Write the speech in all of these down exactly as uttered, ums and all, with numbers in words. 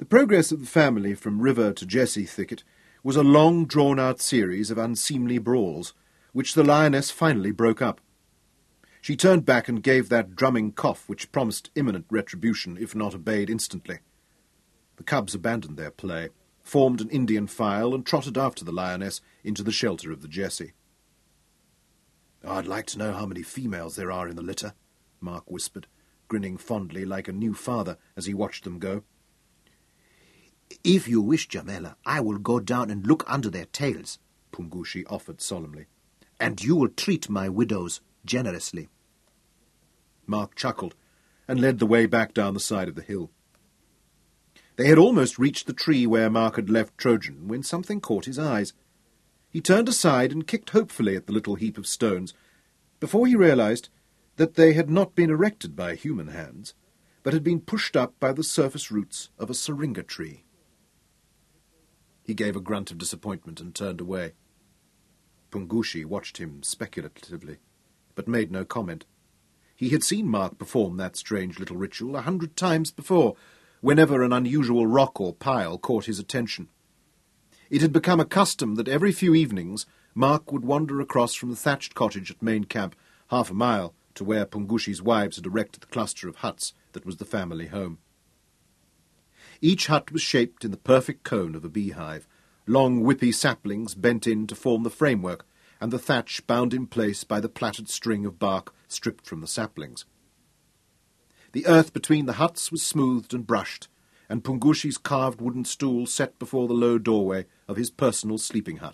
The progress of the family from River to Jessie Thicket was a long, drawn-out series of unseemly brawls, which the lioness finally broke up. She turned back and gave that drumming cough which promised imminent retribution if not obeyed instantly. The cubs abandoned their play, formed an Indian file, and trotted after the lioness into the shelter of the Jessie. "I'd like to know how many females there are in the litter," Mark whispered, grinning fondly like a new father as he watched them go. "If you wish, Jamela, I will go down and look under their tails," Pungushi offered solemnly. "And you will treat my widows generously." Mark chuckled and led the way back down the side of the hill. They had almost reached the tree where Mark had left Trojan when something caught his eyes. He turned aside and kicked hopefully at the little heap of stones, before he realized that they had not been erected by human hands, but had been pushed up by the surface roots of a syringa tree. He gave a grunt of disappointment and turned away. Pungushi watched him speculatively, but made no comment. He had seen Mark perform that strange little ritual a hundred times before, whenever an unusual rock or pile caught his attention. It had become a custom that every few evenings Mark would wander across from the thatched cottage at Main Camp half a mile to where Pungushi's wives had erected the cluster of huts that was the family home. Each hut was shaped in the perfect cone of a beehive, long whippy saplings bent in to form the framework, and the thatch bound in place by the plaited string of bark stripped from the saplings. The earth between the huts was smoothed and brushed, and Pungushi's carved wooden stool set before the low doorway of his personal sleeping hut.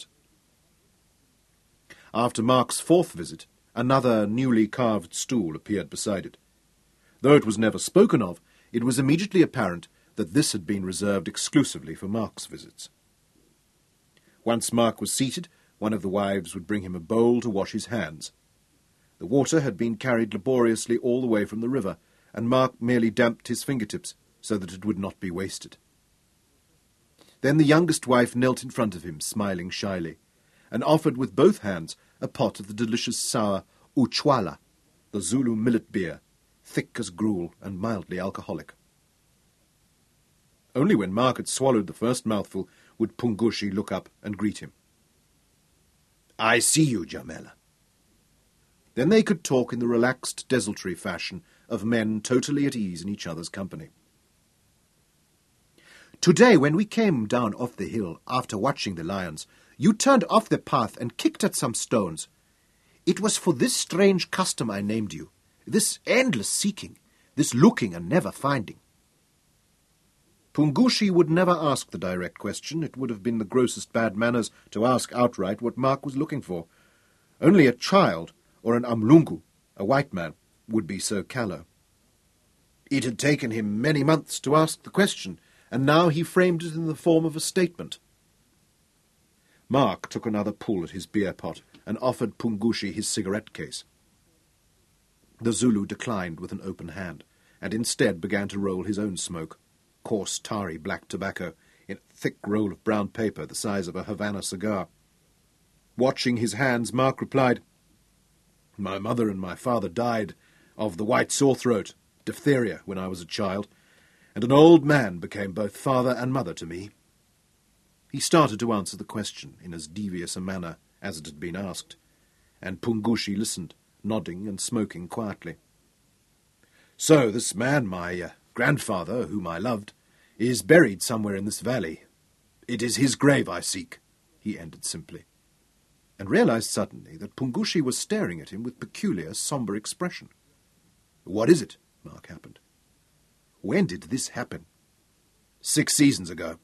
After Mark's fourth visit, another newly carved stool appeared beside it. Though it was never spoken of, it was immediately apparent that this had been reserved exclusively for Mark's visits. Once Mark was seated, one of the wives would bring him a bowl to wash his hands. The water had been carried laboriously all the way from the river, and Mark merely damped his fingertips so that it would not be wasted. Then the youngest wife knelt in front of him, smiling shyly, and offered with both hands a pot of the delicious sour uchwala, the Zulu millet beer, thick as gruel and mildly alcoholic. Only when Mark had swallowed the first mouthful would Pungushi look up and greet him. "I see you, Jamela." Then they could talk in the relaxed, desultory fashion of men totally at ease in each other's company. "Today, when we came down off the hill after watching the lions, you turned off the path and kicked at some stones. It was for this strange custom I named you, this endless seeking, this looking and never finding." Pungushi would never ask the direct question. It would have been the grossest bad manners to ask outright what Mark was looking for. Only a child, or an Amlungu, a white man, would be so callow. It had taken him many months to ask the question, and now he framed it in the form of a statement. Mark took another pull at his beer pot and offered Pungushi his cigarette case. The Zulu declined with an open hand, and instead began to roll his own smoke, coarse, tarry black tobacco, in a thick roll of brown paper the size of a Havana cigar. Watching his hands, Mark replied, "My mother and my father died of the white sore throat, diphtheria, when I was a child, and an old man became both father and mother to me." He started to answer the question in as devious a manner as it had been asked, and Pungushi listened, nodding and smoking quietly. "So this man, my uh, grandfather, whom I loved, is buried somewhere in this valley. It is his grave I seek," he ended simply, and realized suddenly that Pungushi was staring at him with peculiar, sombre expression. "What is it?" Mark happened. "When did this happen?" "Six seasons ago."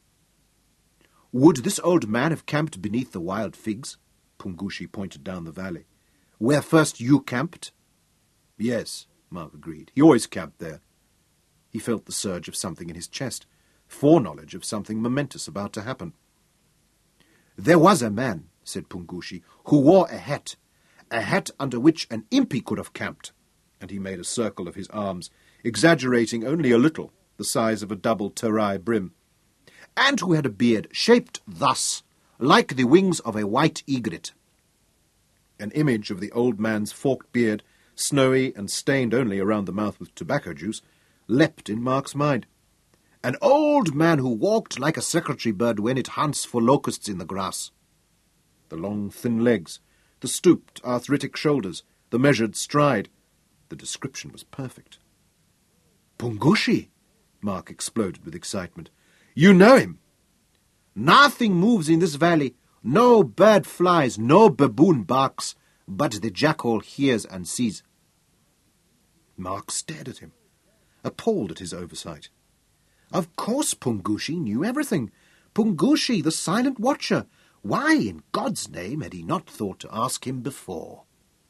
"Would this old man have camped beneath the wild figs?" Pungushi pointed down the valley. "Where first you camped?" "Yes," Mark agreed. "He always camped there." He felt the surge of something in his chest, foreknowledge of something momentous about to happen. "There was a man," said Pungushi, "who wore a hat, a hat under which an impi could have camped," and he made a circle of his arms, exaggerating only a little the size of a double terai brim, "and who had a beard shaped thus, like the wings of a white egret." An image of the old man's forked beard, snowy and stained only around the mouth with tobacco juice, leapt in Mark's mind, An old man who walked like a secretary bird when it hunts for locusts in the grass. The long, thin legs, the stooped, arthritic shoulders, the measured stride. The description was perfect. Pungushi, Mark exploded with excitement. You know him? Nothing moves in this valley. No bird flies, no baboon barks, but the jackal hears and sees. Mark stared at him, appalled at his oversight. Of course Pungushi knew everything. Pungushi, the silent watcher. Why, in God's name, had he not thought to ask him before?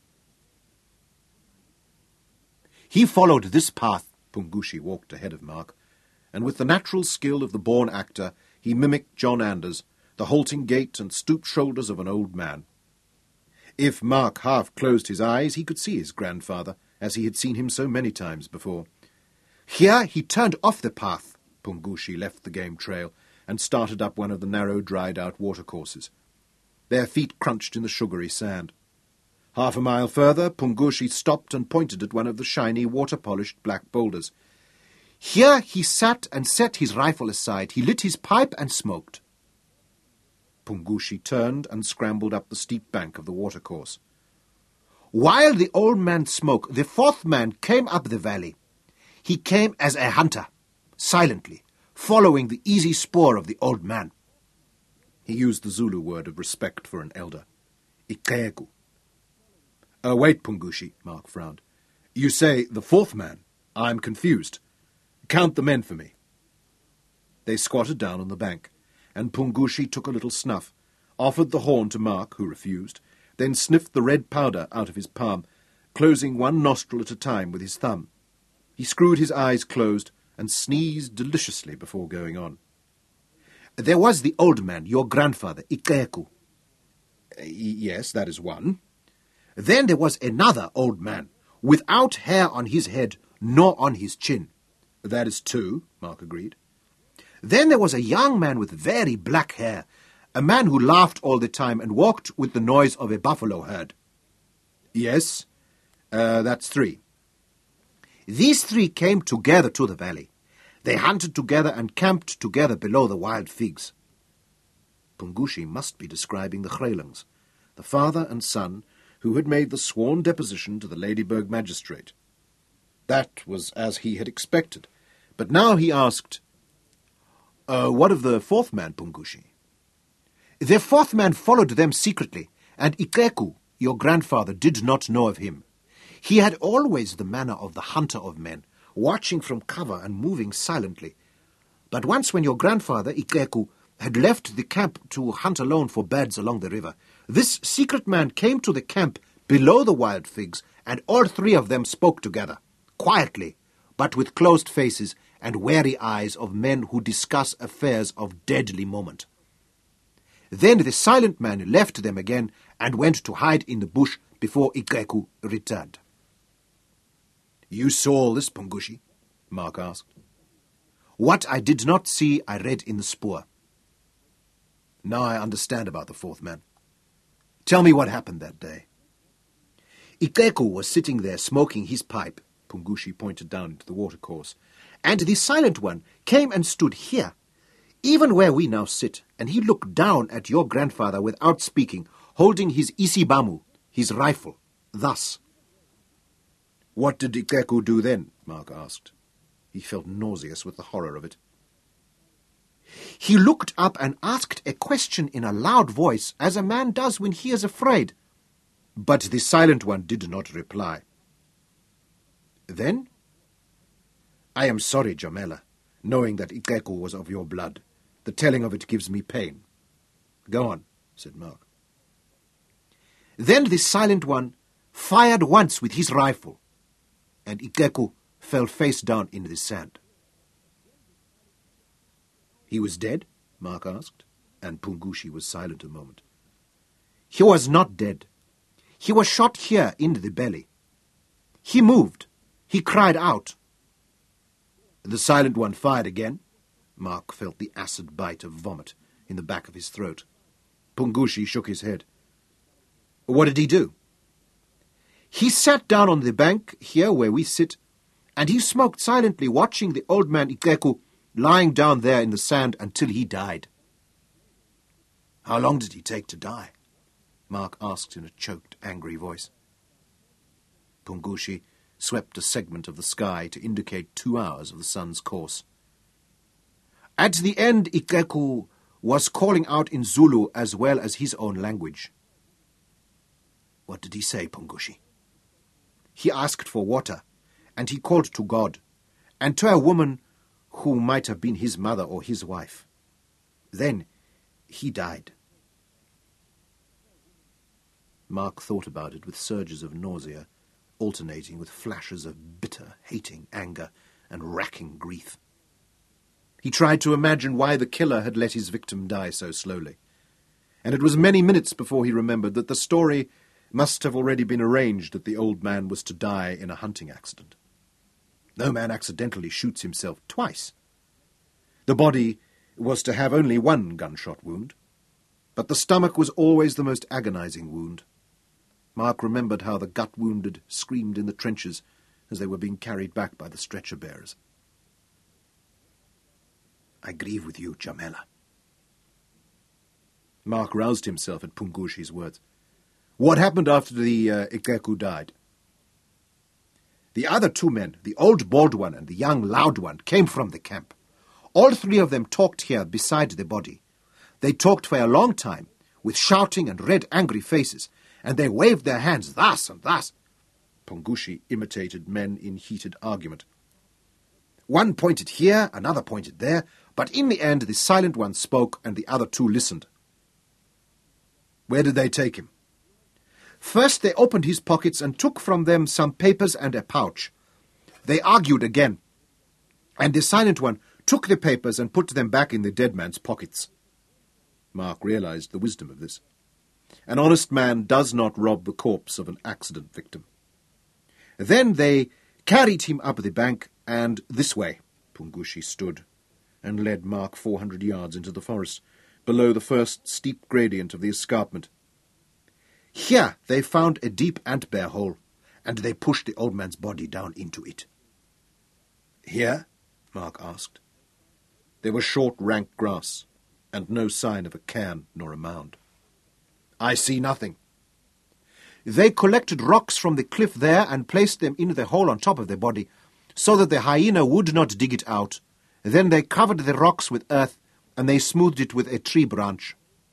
He followed this path. Pungushi walked ahead of Mark, and with the natural skill of the born actor, he mimicked John Anders, the halting gait and stooped shoulders of an old man. If Mark half closed his eyes, he could see his grandfather, as he had seen him so many times before. Here he turned off the path. Pungushi left the game trail and started up one of the narrow, dried-out watercourses. Their feet crunched in the sugary sand. Half a mile further, Pungushi stopped and pointed at one of the shiny, water-polished black boulders. Here he sat and set his rifle aside. He lit his pipe and smoked. Pungushi turned and scrambled up the steep bank of the watercourse. While the old man smoked, the fourth man came up the valley. He came as a hunter, silently, following the easy spoor of the old man. He used the Zulu word of respect for an elder. Ikeku. Uh, wait, Pungushi, Mark frowned. You say the fourth man. I'm confused. Count the men for me. They squatted down on the bank, and Pungushi took a little snuff, offered the horn to Mark, who refused, then sniffed the red powder out of his palm, closing one nostril at a time with his thumb. He screwed his eyes closed and sneezed deliciously before going on. There was the old man, your grandfather, Ikeku. Uh, yes, that is one. Then there was another old man, without hair on his head nor on his chin. That is two, Mark agreed. Then there was a young man with very black hair, a man who laughed all the time and walked with the noise of a buffalo herd. Yes, uh, that's three. These three came together to the valley. They hunted together and camped together below the wild figs. Pungushi must be describing the Grelings, the father and son who had made the sworn deposition to the Ladyburg magistrate. That was as he had expected, but now he asked, uh, what of the fourth man, Pungushi? The fourth man followed them secretly, and Ikeku, your grandfather, did not know of him. He had always the manner of the hunter of men, watching from cover and moving silently. But once when your grandfather, Ikeku, had left the camp to hunt alone for birds along the river, this secret man came to the camp below the wild figs, and all three of them spoke together, quietly, but with closed faces and wary eyes of men who discuss affairs of deadly moment. Then the silent man left them again and went to hide in the bush before Ikeku returned. You saw all this, Pungushi? Mark asked. What I did not see, I read in the spoor. Now I understand about the fourth man. Tell me what happened that day. Ikeku was sitting there smoking his pipe, Pungushi pointed down into the watercourse, and the silent one came and stood here, even where we now sit, and he looked down at your grandfather without speaking, holding his isibamu, his rifle, thus. What did Ikeku do then? Mark asked. He felt nauseous with the horror of it. He looked up and asked a question in a loud voice, as a man does when he is afraid. But the silent one did not reply. Then? I am sorry, Jamela, knowing that Ikeku was of your blood. The telling of it gives me pain. Go on, said Mark. Then the silent one fired once with his rifle, and Ikeku fell face down in the sand. He was dead? Mark asked, and Pungushi was silent a moment. He was not dead. He was shot here in the belly. He moved. He cried out. The silent one fired again? Mark felt the acid bite of vomit in the back of his throat. Pungushi shook his head. What did he do? He sat down on the bank, here where we sit, and he smoked silently, watching the old man Ikeku lying down there in the sand until he died." "How long did he take to die?" Mark asked in a choked, angry voice. Pungushi swept a segment of the sky to indicate two hours of the sun's course. "At the end, Ikeku was calling out in Zulu as well as his own language." "What did he say, Pungushi?" "He asked for water, and he called to God, and to a woman who might have been his mother or his wife. Then he died." Mark thought about it with surges of nausea, alternating with flashes of bitter, hating anger and racking grief. He tried to imagine why the killer had let his victim die so slowly, and it was many minutes before he remembered that the story must have already been arranged that the old man was to die in a hunting accident. No man accidentally shoots himself twice. The body was to have only one gunshot wound, but the stomach was always the most agonizing wound. Mark remembered how the gut-wounded screamed in the trenches as they were being carried back by the stretcher-bearers. "I grieve with you, Jamela." Mark roused himself at Pungushi's words. "What happened after the uh, Ikeku died?" "The other two men, the old bald one and the young loud one, came from the camp. All three of them talked here beside the body. They talked for a long time, with shouting and red, angry faces, and they waved their hands thus and thus." Pungushi imitated men in heated argument. "One pointed here, another pointed there, but in the end the silent one spoke and the other two listened." "Where did they take him?" "First they opened his pockets and took from them some papers and a pouch. They argued again, and the silent one took the papers and put them back in the dead man's pockets." Mark realized the wisdom of this. An honest man does not rob the corpse of an accident victim. "Then they carried him up the bank, and this way." Pungushi stood and led Mark four hundred yards into the forest, below the first steep gradient of the escarpment. "Here they found a deep ant-bear hole, and they pushed the old man's body down into it." "Here?" Mark asked. There was short, rank grass, and no sign of a cairn nor a mound. "I see nothing." "They collected rocks from the cliff there and placed them in the hole on top of the body, so that the hyena would not dig it out. Then they covered the rocks with earth, and they smoothed it with a tree branch."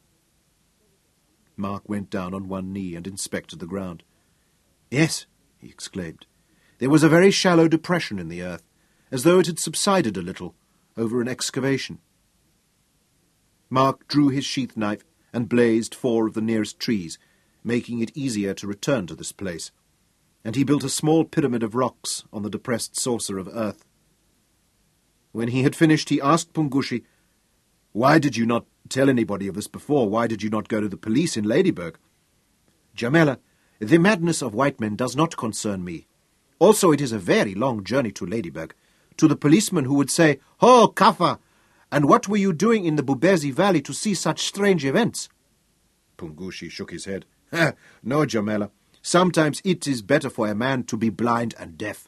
Mark went down on one knee and inspected the ground. "Yes," he exclaimed. "There was a very shallow depression in the earth, as though it had subsided a little over an excavation." Mark drew his sheath knife and blazed four of the nearest trees, making it easier to return to this place, and he built a small pyramid of rocks on the depressed saucer of earth. When he had finished, he asked Pungushi, "Why did you not tell anybody of this before? Why did you not go to the police in Ladybirg?" "Jamela, the madness of white men does not concern me. Also, it is a very long journey to Ladybirg, to the policeman who would say, 'Ho, Kafa! And what were you doing in the Bubezi Valley to see such strange events?'" Pungushi shook his head. "No, Jamela. Sometimes it is better for a man to be blind and deaf."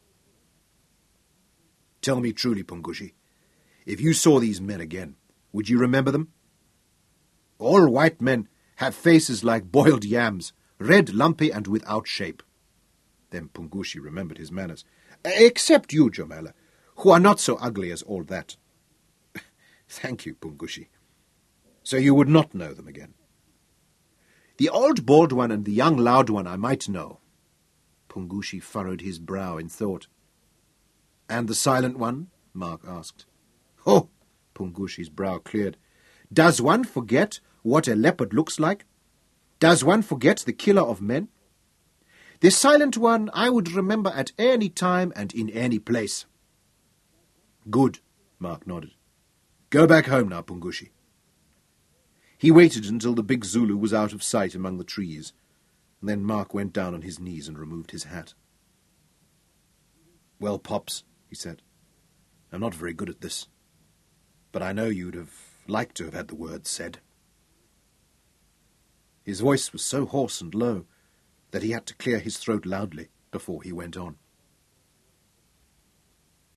"Tell me truly, Pungushi, if you saw these men again, would you remember them?" "All white men have faces like boiled yams, red, lumpy, and without shape." Then Pungushi remembered his manners. "Except you, Jamela, who are not so ugly as all that." "Thank you, Pungushi. So you would not know them again?" "The old bald one and the young loud one I might know." Pungushi furrowed his brow in thought. "And the silent one?" Mark asked. "Oh," Pungushi's brow cleared. "Does one forget what a leopard looks like? Does one forget the killer of men? The silent one I would remember at any time and in any place." "Good," Mark nodded. "Go back home now, Pungushi." He waited until the big Zulu was out of sight among the trees, and then Mark went down on his knees and removed his hat. "Well, Pops," he said, "I'm not very good at this, but I know you'd have liked to have had the words said." His voice was so hoarse and low that he had to clear his throat loudly before he went on.